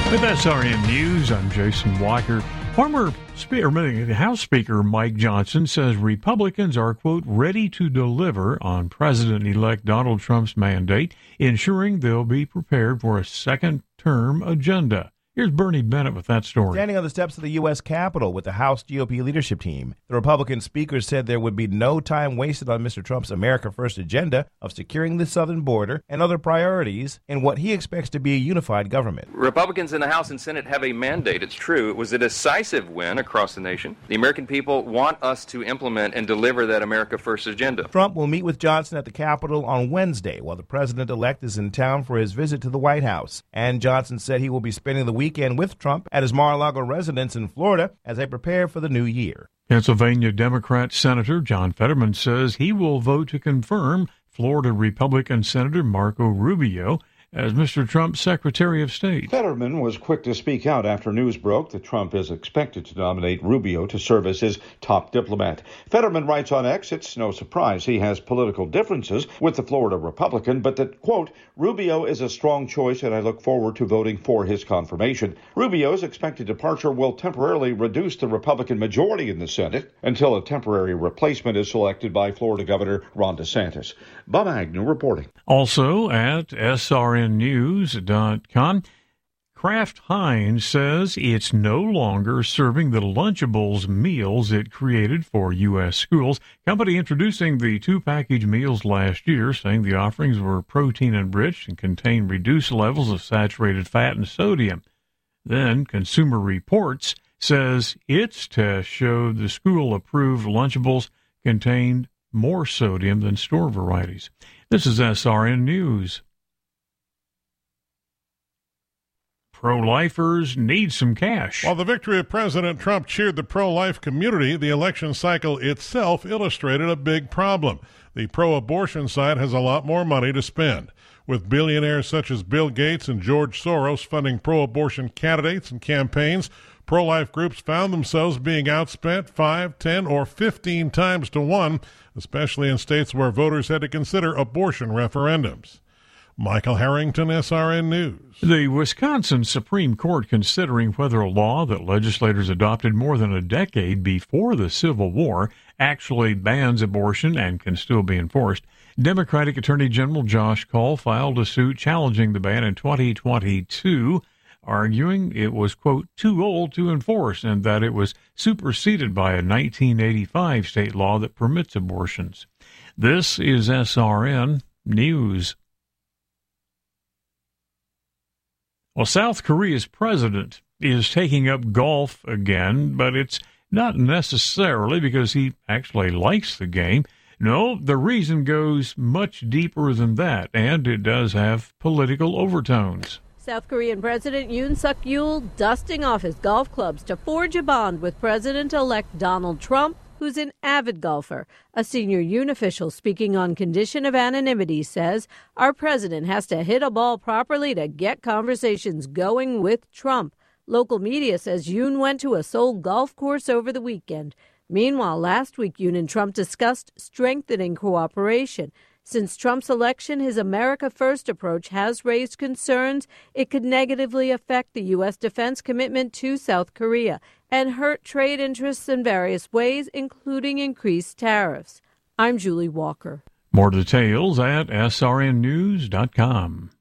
With SRN News, I'm Jason Walker. Former House Speaker Mike Johnson says Republicans are, quote, ready to deliver on President-elect Donald Trump's mandate, ensuring they'll be prepared for a second-term agenda. Here's Bernie Bennett with that story. Standing on the steps of the U.S. Capitol with the House GOP leadership team, the Republican speaker said there would be no time wasted on Mr. Trump's America First agenda of securing the southern border and other priorities in what he expects to be a unified government. Republicans in the House and Senate have a mandate. It's true. It was a decisive win across the nation. The American people want us to implement and deliver that America First agenda. Trump will meet with Johnson at the Capitol on Wednesday while the president-elect is in town for his visit to the White House. And Johnson said he will be spending the weekend with Trump at his Mar-a-Lago residence in Florida as they prepare for the new year. Pennsylvania Democrat Senator John Fetterman says he will vote to confirm Florida Republican Senator Marco Rubio as Mr. Trump's Secretary of State. Fetterman was quick to speak out after news broke that Trump is expected to nominate Rubio to serve as his top diplomat. Fetterman writes on X, it's no surprise he has political differences with the Florida Republican, but that, quote, Rubio is a strong choice and I look forward to voting for his confirmation. Rubio's expected departure will temporarily reduce the Republican majority in the Senate until a temporary replacement is selected by Florida Governor Ron DeSantis. Bob Agnew reporting. Also at srnnews.com, Kraft Heinz says it's no longer serving the Lunchables meals it created for U.S. schools. Company introducing the two-package meals last year, saying the offerings were protein-enriched and contained reduced levels of saturated fat and sodium. Then Consumer Reports says its test showed the school-approved Lunchables contained more sodium than store varieties. This is SRN News. Pro-lifers need some cash. While the victory of President Trump cheered the pro-life community, the election cycle itself illustrated a big problem. The pro-abortion side has a lot more money to spend. With billionaires such as Bill Gates and George Soros funding pro-abortion candidates and campaigns, pro-life groups found themselves being outspent 5, 10, or 15 times to 1, especially in states where voters had to consider abortion referendums. Michael Harrington, SRN News. The Wisconsin Supreme Court considering whether a law that legislators adopted more than a decade before the Civil War actually bans abortion and can still be enforced. Democratic Attorney General Josh Kaul filed a suit challenging the ban in 2022, arguing it was, quote, too old to enforce and that it was superseded by a 1985 state law that permits abortions. This is SRN News. Well, South Korea's president is taking up golf again, but it's not necessarily because he actually likes the game. No, the reason goes much deeper than that, and it does have political overtones. South Korean President Yoon Suk-yeol dusting off his golf clubs to forge a bond with President-elect Donald Trump, who's an avid golfer. A senior Yoon official speaking on condition of anonymity says our president has to hit a ball properly to get conversations going with Trump. Local media says Yoon went to a Seoul golf course over the weekend. Meanwhile, last week, Yoon and Trump discussed strengthening cooperation. Since Trump's election, his America First approach has raised concerns it could negatively affect the U.S. defense commitment to South Korea and hurt trade interests in various ways, including increased tariffs. I'm Julie Walker. More details at srnnews.com.